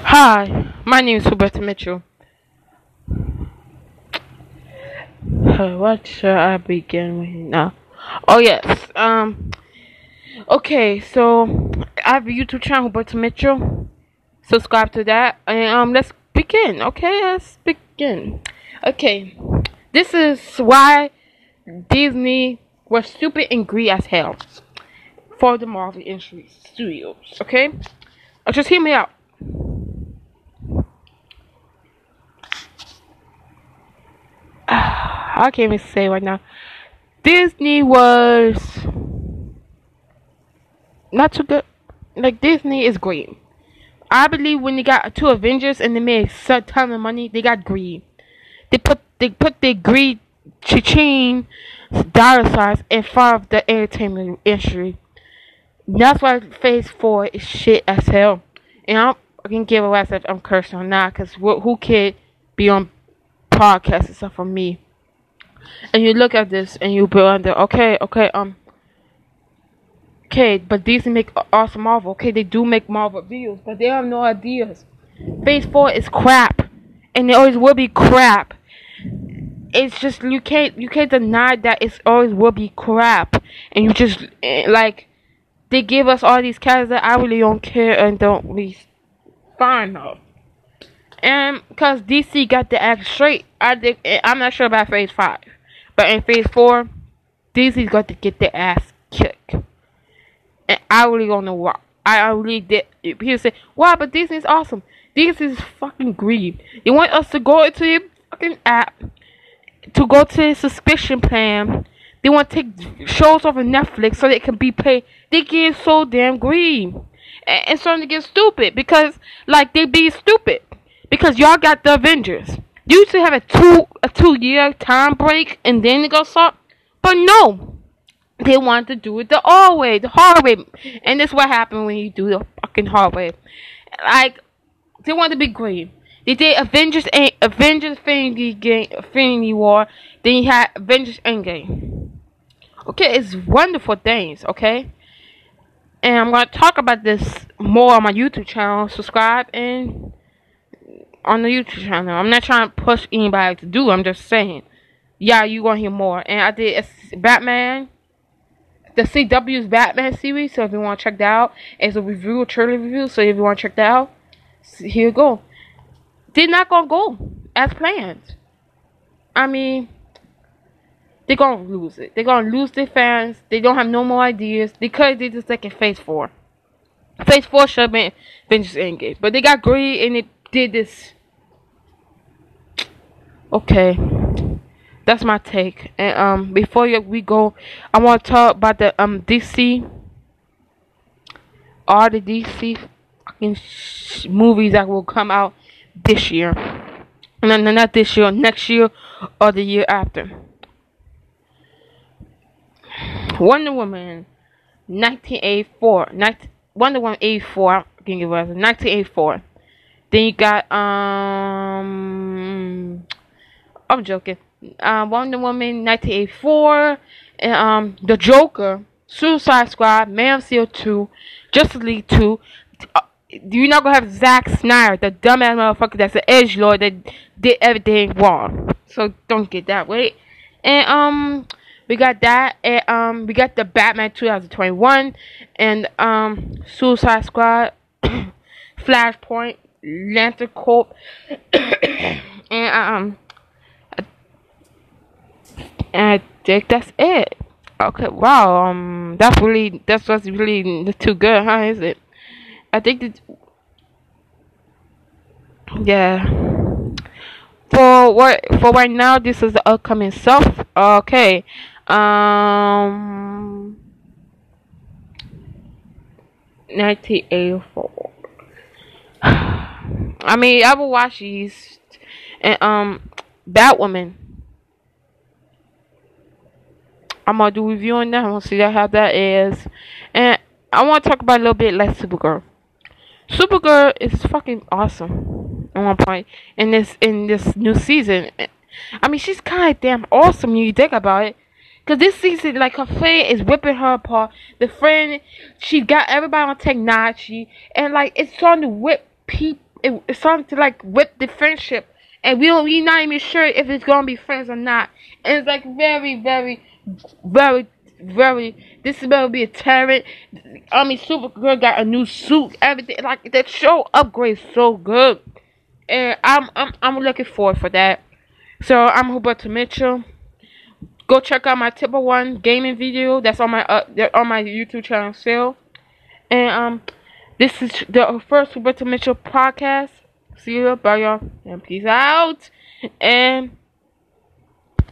Hi, my name is Roberta Mitchell. What should I begin with now? Oh yes. Okay. So I have a YouTube channel, Roberta Mitchell. Subscribe to that, and let's begin. Okay, let's begin. Okay. This is why Disney was stupid and greedy as hell for the Marvel Industry Studios. Okay. Just hear me out. I can't even say right now. Disney was not too good. Like Disney is great. I believe when they got two Avengers and they made a ton of money, they got greed. They put their greed cha-ching dollar signs in front of the entertainment industry. That's why Phase 4 is shit as hell. And I can give a rest if I'm cursing or not, cause who could be on podcasts except for me? And you look at this and you wonder, okay, but Disney make awesome Marvel. Okay, they do make Marvel videos, but they have no ideas. Phase 4 is crap, and it always will be crap. It's just you can't deny that it's always will be crap, and you just like they give us all these characters that I really don't care and don't really find of. And because DC got the act straight, I'm not sure about Phase 5, but in Phase 4, DC's got to get their ass kicked. And I really don't know why. I really did. People say, "Wow, but Disney's awesome." Disney's fucking greedy. They want us to go into the fucking app, to go to the subscription plan. They want to take shows off of Netflix so they can be paid. They get so damn greedy. And starting to get stupid because, like, they be stupid. Because y'all got the Avengers. You used to have a 2 year time break and then they go start. But no. They want to do it the hard way. And that's what happened when you do the fucking hard way. Like, they want to be great. They did Avengers Infinity War. Then you had Avengers Endgame. Okay, it's wonderful things, okay? And I'm going to talk about this more on my YouTube channel. Subscribe and on the YouTube channel. I'm not trying to push anybody to do. I'm just saying. Yeah, you going to hear more. And I did Batman. The CW's Batman series, so if you want to check that out, it's a trailer review, so if you want to check that out, here you go. They're not going to go as planned. I mean, they're going to lose it. They're going to lose their fans. They don't have no more ideas because they just like in Phase 4. Phase 4 should have been Avengers Endgame, but they got greedy and they did this. Okay. That's my take. And before we go, I want to talk about the DC, all the DC fucking movies that will come out this year. No, not this year, next year or the year after. Wonder Woman, 1984. Wonder Woman 84. I can give it 1984. Then you got I'm joking. Wonder Woman 1984, and The Joker, Suicide Squad, Man of Steel 2, Justice League 2. You're not gonna have Zack Snyder, the dumbass motherfucker that's the edgelord that did everything wrong. So don't get that way. And we got that, and we got the Batman 2021, and Suicide Squad, Flashpoint, Lantern Corp, and I think that's it. Okay, wow. That's what's really too good, huh? Is it? I think that, yeah. For right now, this is the upcoming stuff. Okay. 1984. I mean, I will watch these, and Batwoman. I'm gonna do a review on that. I want to see how that is, and I want to talk about a little bit like Supergirl. Supergirl is fucking awesome at one point in this new season. I mean, she's kind of damn awesome when you think about it. Cause this season, like her friend is ripping her apart. The friend, she got everybody on technology, and like it's starting to whip people. it's starting to like whip the friendship, and we're not even sure if it's gonna be friends or not. And it's like very, very, very, very. This is gonna be a tyrant. I mean, Supergirl got a new suit, everything. Like that show upgrades so good, and I'm looking forward for that. So I'm Huberto Mitchell. Go check out my Tipper One gaming video that's on my YouTube channel still. And this is the first Huberto Mitchell podcast. See you, bye y'all, and peace out. And